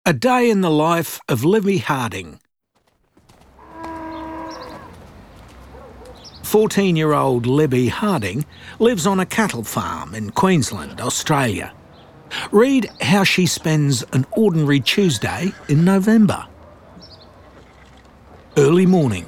A day in the life of Libby Harding. 14-year-old Libby Harding lives on a cattle farm in Queensland, Australia. Read how she spends an ordinary Tuesday in November. Early morning.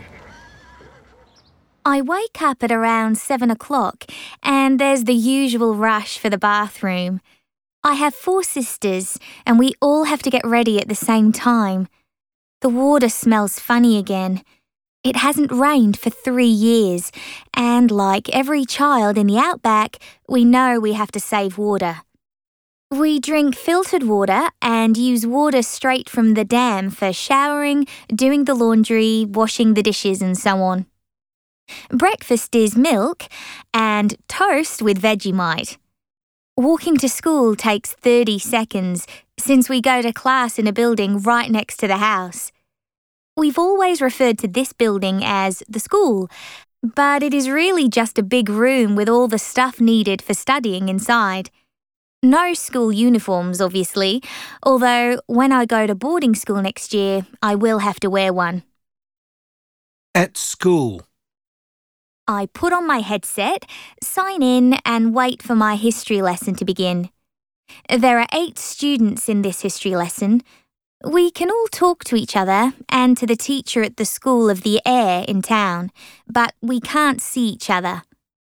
I wake up at around 7 o'clock and there's the usual rush for the bathroom. I have 4 sisters and we all have to get ready at the same time. The water smells funny again. It hasn't rained for 3 years and like every child in the outback, we know we have to save water. We drink filtered water and use water straight from the dam for showering, doing the laundry, washing the dishes and so on. Breakfast is milk and toast with Vegemite. Walking to school takes 30 seconds since we go to class in a building right next to the house. We've always referred to this building as the school, but it is really just a big room with all the stuff needed for studying inside. No school uniforms, obviously, although when I go to boarding school next year, I will have to wear one. At school. I put on my headset, sign in and wait for my history lesson to begin. There are 8 students in this history lesson. We can all talk to each other and to the teacher at the School of the Air in town, but we can't see each other.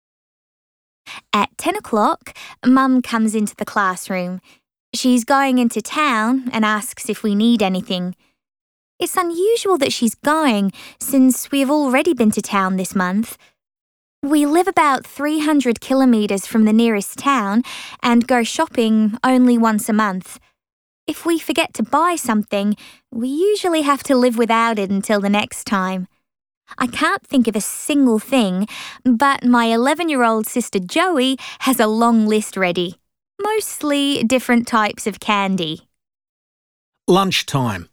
At 10 o'clock, Mum comes into the classroom. She's going into town and asks if we need anything. It's unusual that she's going since we've already been to town this month. We live about 300 kilometres from the nearest town and go shopping only once a month. If we forget to buy something, we usually have to live without it until the next time. I can't think of a single thing, but my 11-year-old sister Joey has a long list ready. Mostly different types of candy. Lunchtime.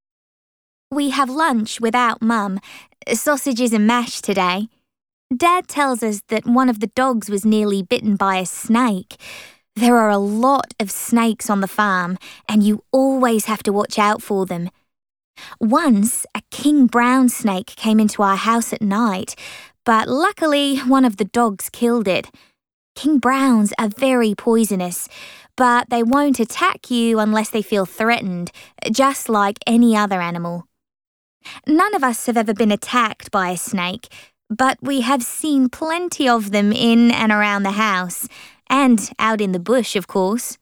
We have lunch without Mum. Sausages and mash today. Dad tells us that one of the dogs was nearly bitten by a snake. There are a lot of snakes on the farm, and you always have to watch out for them. Once, a king brown snake came into our house at night, but luckily one of the dogs killed it. King browns are very poisonous, but they won't attack you unless they feel threatened, just like any other animal. None of us have ever been attacked by a snake, but we have seen plenty of them in and around the house, and out in the bush, of course.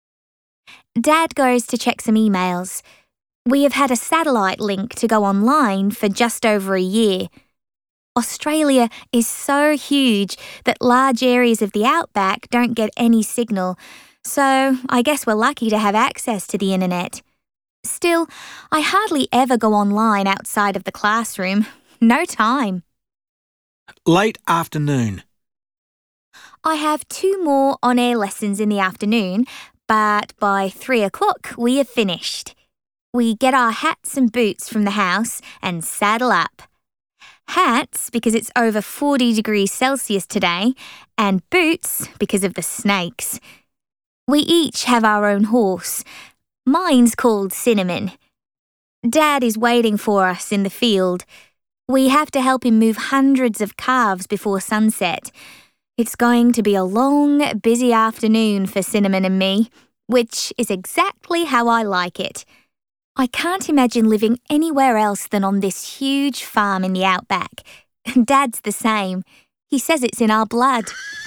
Dad goes to check some emails. We have had a satellite link to go online for just over a year. Australia is so huge that large areas of the outback don't get any signal, so I guess we're lucky to have access to the internet. Still, I hardly ever go online outside of the classroom. No time. Late afternoon. I have 2 more on-air lessons in the afternoon, but by 3 o'clock we have finished. We get our hats and boots from the house and saddle up. Hats because it's over 40 degrees Celsius today, and boots because of the snakes. We each have our own horse. Mine's called Cinnamon. Dad is waiting for us in the field. We have to help him move hundreds of calves before sunset. It's going to be a long, busy afternoon for Cinnamon and me, which is exactly how I like it. I can't imagine living anywhere else than on this huge farm in the outback. Dad's the same. He says it's in our blood.